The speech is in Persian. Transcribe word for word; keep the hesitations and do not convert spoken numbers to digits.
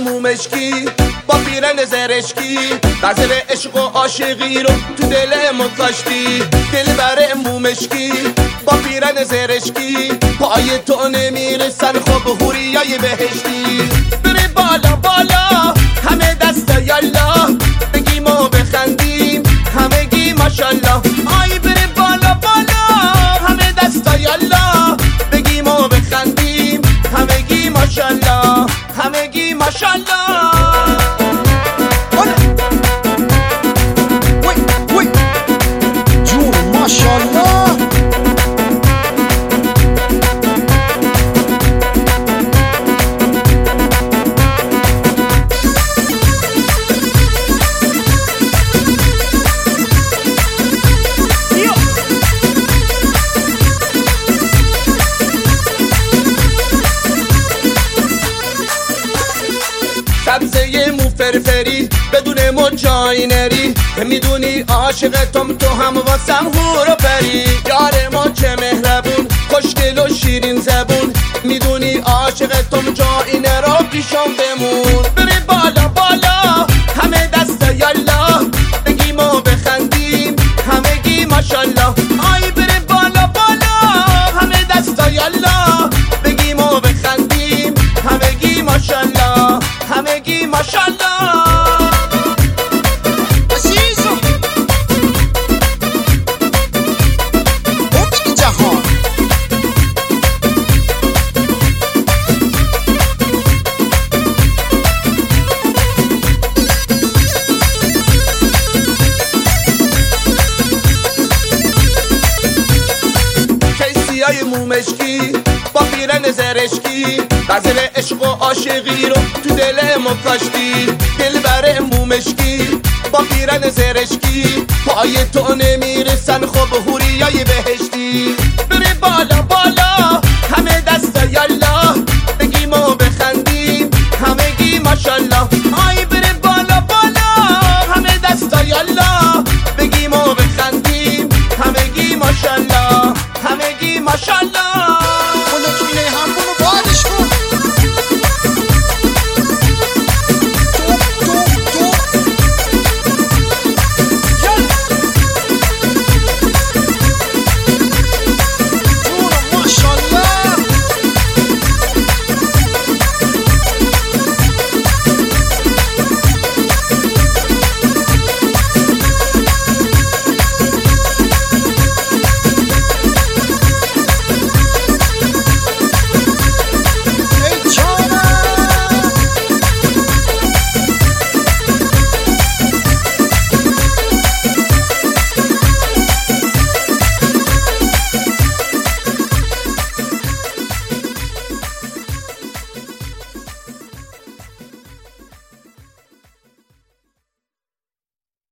مومشکی با پیرن زرشکی غزل عشق و عاشقی رو تو دل ما کاشتی. دل بر مومشکی با پیرن زرشکی پای تو نمیرسن خب حوریای بهشتی. بره بالا بالا همه دستا یالا بگیم و بخندیم همگی ماشالله. آی بره بالا بالا همه دستا یالا بگیم و بخندیم همگی ماشالله همگی ماشالله. سبزه مو فرفری بدون مو جایی نری میدونی عاشقتم تو هم واسم هور و پری. یار ما چه مهربون خوشگل و شیرین زبون میدونی عاشقتم جایی نرو پیشم بمون. بره بالا بالا همه دستا یالا بگیم و بخندیم همگی ماشالله. آی بره بالا بالا همه دستا یالا بگیم و بخندیم همگی ماشالله همگی ماشالله. کیسیای مومشکی با پیرن زرشکی غزل عشق و عاشقی رو تو دل ما کاشتی. دل بر مومشکی با پیرن زرشکی پای تو نمیرسن خب حوریای بهشتی. بره بالا بالا